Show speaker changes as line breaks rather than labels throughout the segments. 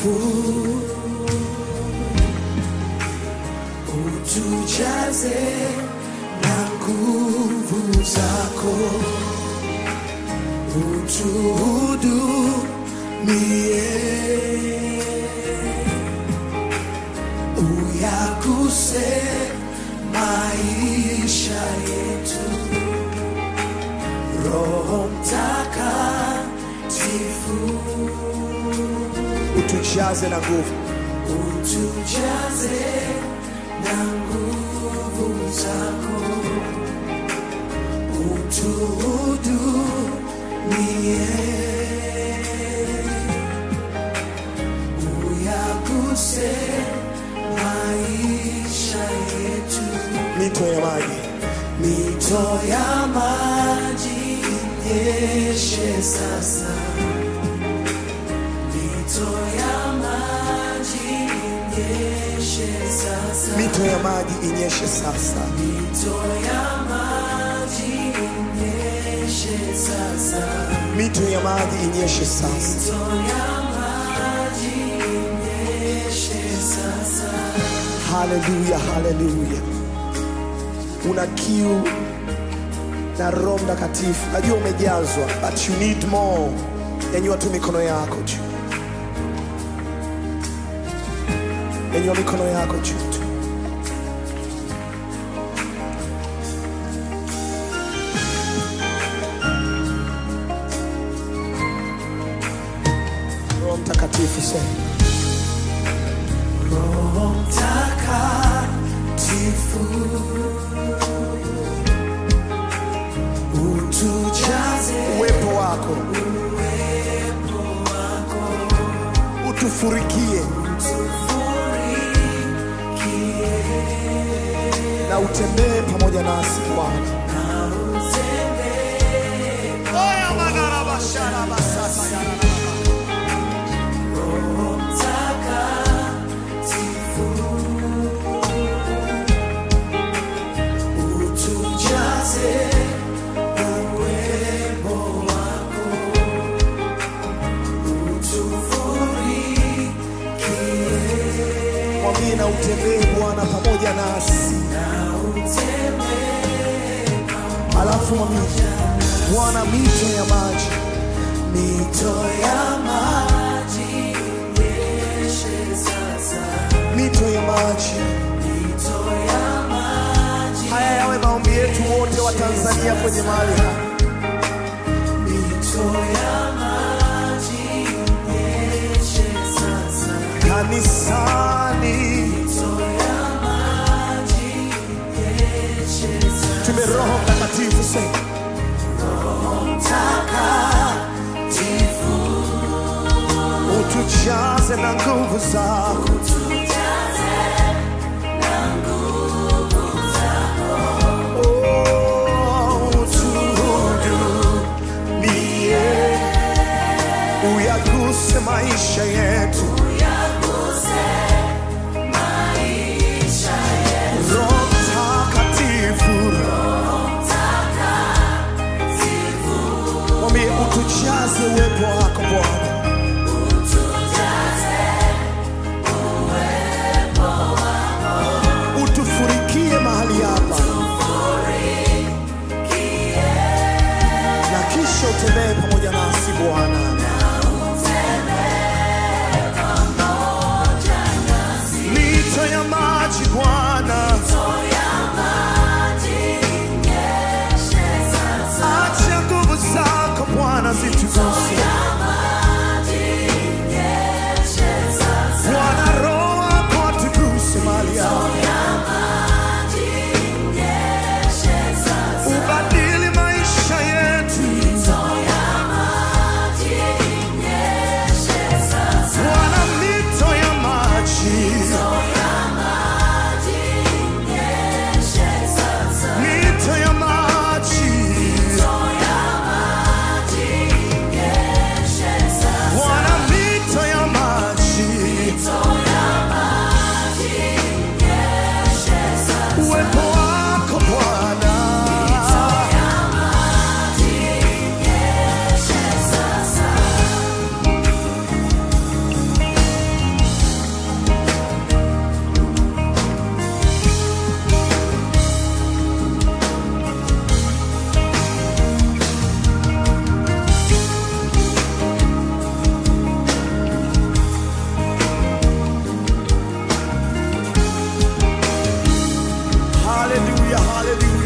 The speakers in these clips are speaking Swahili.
Mtakatifu, utujaze na nguvu zako, utuhudumie, uyaguse maisha yetu. Roho Mtakatifu, utujaze na nguvu, utujaze na nguvu zako, utuhudumie, uyaguse maisha yetu. Mito ya maji, mito ya maji inyeshe sasa, mito ya maji inyeshe sasa, mito ya maji inyeshe sasa, mito ya maji inyeshe sasa, mito ya maji inyeshe sasa, mito ya maji inyeshe sasa. Hallelujah, hallelujah. Una kiu na Roho Mtakatifu, najua umejazwa, but you need more. Nyanyua tu mikono yako juu, nyanyua mikono yako juu. Roho Mtakatifu, sema Roho Mtakatifu, utujaze uwepo wako, utufurikie, na utembee pamoja nasi Bwana. Roho Mtakatifu, utujaze uwepo wako, utufurikie. Mwambie na utembee Bwana pamoja nasi, alafu mwambie Bwana, mito ya maji, mito ya maji inyeshe sasa, mito ya maji, mito ya maji. Haya yawe maombi yetu wote wa Tanzania kwenye mahali hapa. Mito ya maji inyeshe sasa kanisani, mito ya maji inyeshe sasa. Tume Roho Mtakatifu, sema Roho Mtakatifu, utujaze na nguvu zako, utujaze na nguvu zako, utuhudumie, uyaguse maisha yetu, uyaguse maisha yetu. Roho Mtakatifu, mwambie utujaze uwepo wako Bwana, utujaze uwepo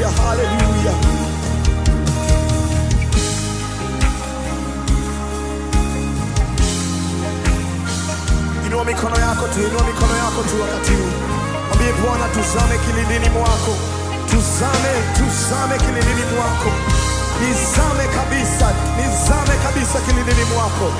hallelujah, hallelujah. Inua mikono yako tu, inua mikono yako tu wakati huu. Mwambie Bwana, tuzame kilindini mwako. Tuzame kilindini mwako. Nizame kabisa kilindini mwako.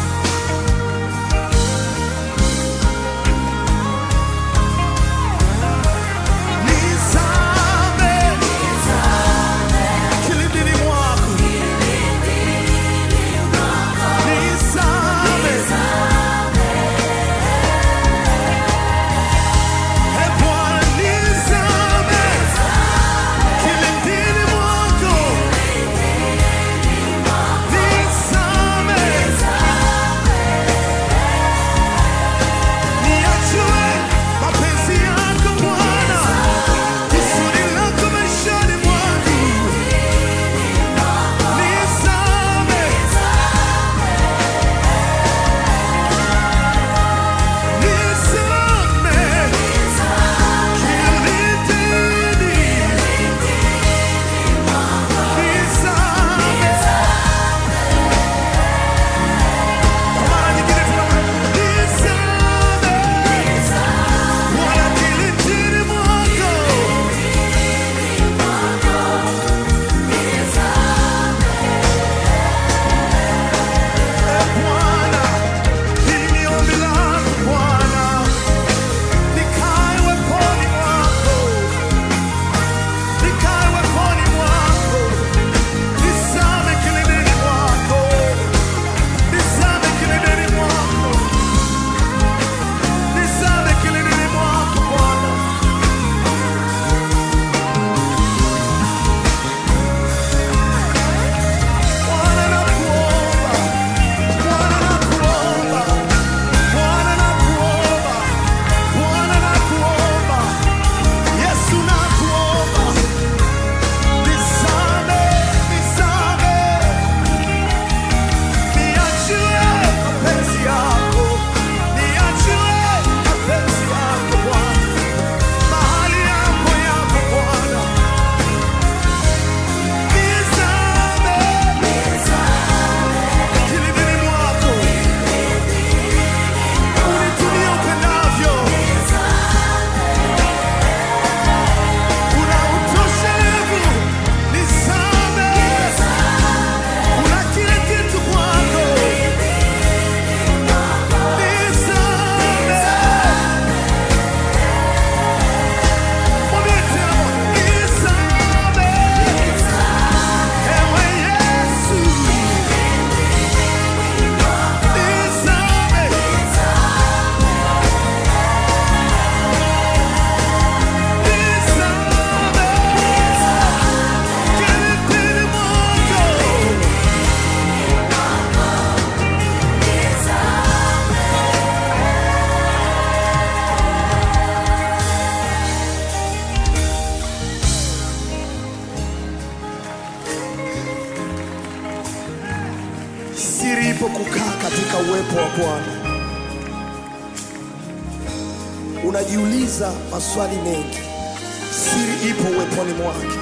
Siri ipo kukaa katika uwepo wa Bwana. Unajiuliza maswali mengi. Siri ipo uweponi mwake.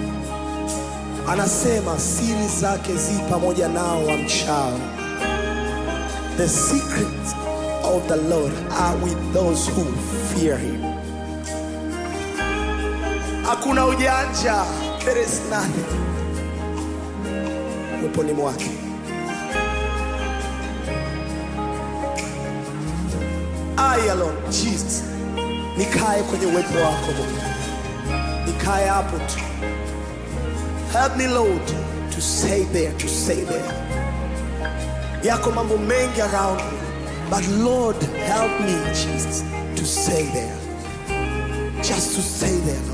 Anasema siri zake zi pamoja nao wamchao. The secrets of the Lord are with those who fear him. Hakuna ujanja. There is nothing. Uweponi mwake. I alone, Jesus. Nikae kwenye uwepo wako Bwana. Nikae hapo tu. Help me Lord to stay there, to stay there. Yako mambo mengi around me, but Lord help me Jesus to stay there. Just to stay there.